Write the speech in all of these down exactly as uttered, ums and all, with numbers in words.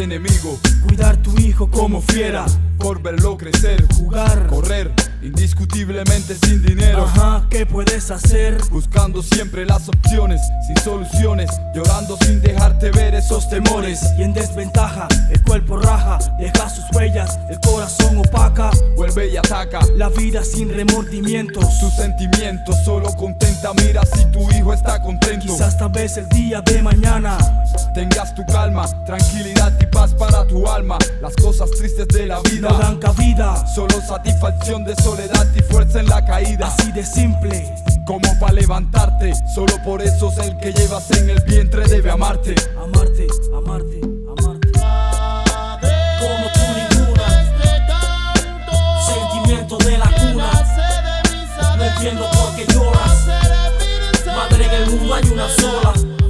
enemigo. Cuidar tu hijo como fiera, por verlo crecer, jugar, correr, indiscutiblemente sin dinero. Ajá, ¿qué puedes hacer? Buscando siempre las opciones, sin soluciones, llorando sin dejarte ver esos temores. Y en desventaja, el cuerpo raja, deja sus huellas, el corazón opaca, vuelve y ataca la vida sin remordimientos. Tus sentimientos solo contenta, mira si tu hijo está contento. Quizás tal vez el día de mañana tengas tu calma, tranquilidad y paz para tu alma. Las cosas tristes de la vida no dan cabida, solo satisfacción de soledad y fuerza en la caída. Así de simple, como para levantarte, solo por eso es el que llevas en el vientre debe amarte. Amarte, amarte, amarte. Como tú ninguna, sentimiento de la cuna. No entiendo por qué lloras, madre, en el mundo hay una sola.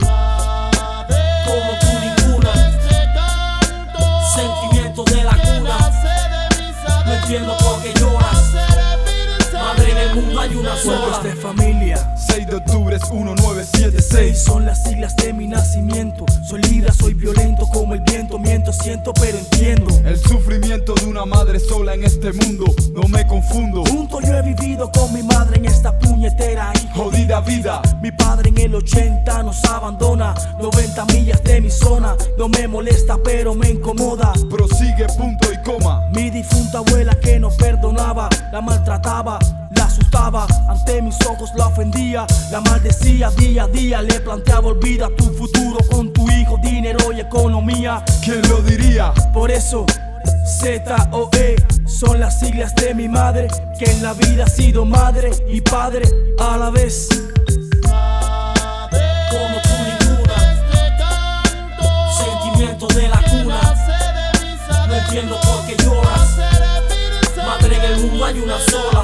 Como tú ninguna, sentimiento de la cuna. No entiendo por qué lloras, madre, en el mundo hay una sola. Cuerpos de familia, seis de octubre es uno nueve siete seis. Son las siglas de mi nacimiento. Soy libre, soy violento como el viento. Miento, siento, pero entiendo el sufrimiento de una madre sola en este mundo. No me confundo. Junto yo he vivido con mi madre en esta puñetera y jodida vida. Mi padre en el ochenta nos abandona. noventa millas de mi zona. No me molesta, pero me incomoda. Prosigue, punto y coma. Mi difunta abuela que no perdonaba, la maltrataba, la asustaba, ante mis ojos la ofendía, la maldecía día a día, le planteaba olvida tu futuro con tu hijo, dinero y economía. ¿Quién lo diría? Por eso Z O E son las siglas de mi madre, que en la vida ha sido madre y padre a la vez. Como tú ninguna, sentimiento de la cuna. No entiendo por qué lloras, madre, en el mundo hay una sola.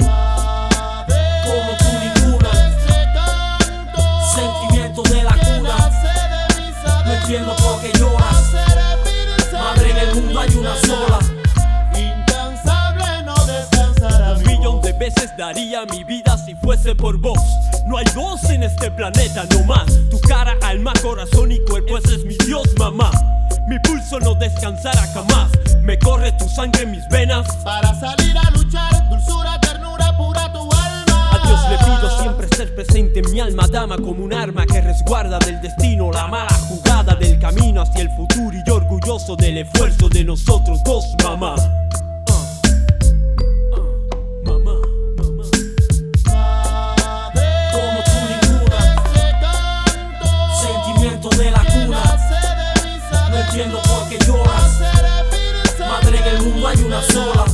Como tú ninguna, sentimiento de la cuna. No entiendo por qué lloras, madre, en el mundo hay una sola. Incansable no descansará. Un millón de veces daría mi vida si fuese por vos. No hay dos en este planeta, no más. Tu cara, alma, corazón y cuerpo, ese es mi Dios, mamá. Mi pulso no descansará jamás. Me corre tu sangre en mis venas para salir a luchar, dulzura, ternura, pura tu alma. A Dios le pido siempre ser presente en mi alma, dama, como un arma que resguarda del destino la mala jugada del camino hacia el futuro, y yo orgulloso del esfuerzo de nosotros dos, mamá. No entiendo por qué lloras, madre, en el mundo hay una sola.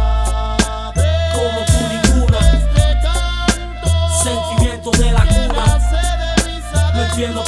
Como tú ninguna, sentimiento de la cuna. No entiendo